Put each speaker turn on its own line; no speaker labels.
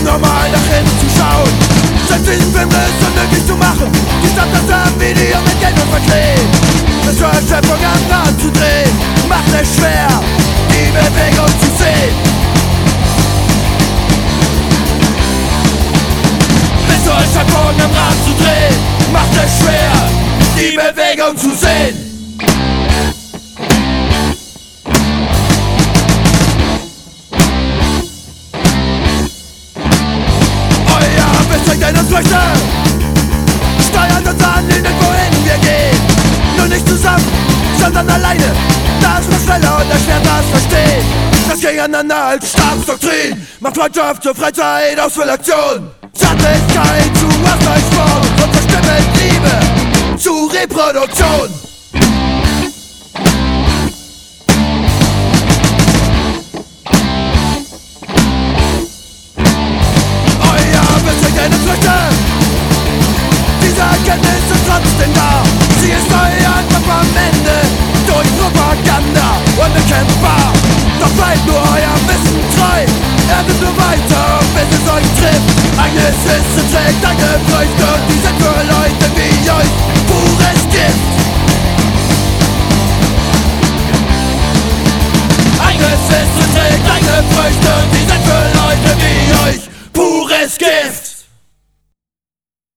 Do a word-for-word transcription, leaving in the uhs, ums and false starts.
normal nach hinten zu schauen. Statt diesen Film ist unmöglich zu machen, die Stadt das am Video mit Geld und verklebt. Das für Schöpfung am Rad zu drehen, macht es schwer, die Bewegung zu sehen. Bis zur Schöpfung am Rad zu drehen, macht es schwer, die Bewegung zu sehen. Denn uns Früchte steuern uns an, in den wohin wir gehen. Nur nicht zusammen, sondern alleine. Das ist schneller und erschwert das Verstehen. Das Gegeneinander als Stabsdoktrin macht Freundschaft zur Freizeit aus Aktion. Zärtlichkeit zu Ausgleichsform und verstimmt Liebe zu Reproduktion. Diese Erkenntnis ist trotzdem da. Sie ist neu einfach am Ende durch Propaganda unbekämpfbar. Doch bleibt nur euer Wissen treu. Erdet nur weiter, bis es euch trifft. Eines Wissen trägt eine Früchte und die sind für Leute wie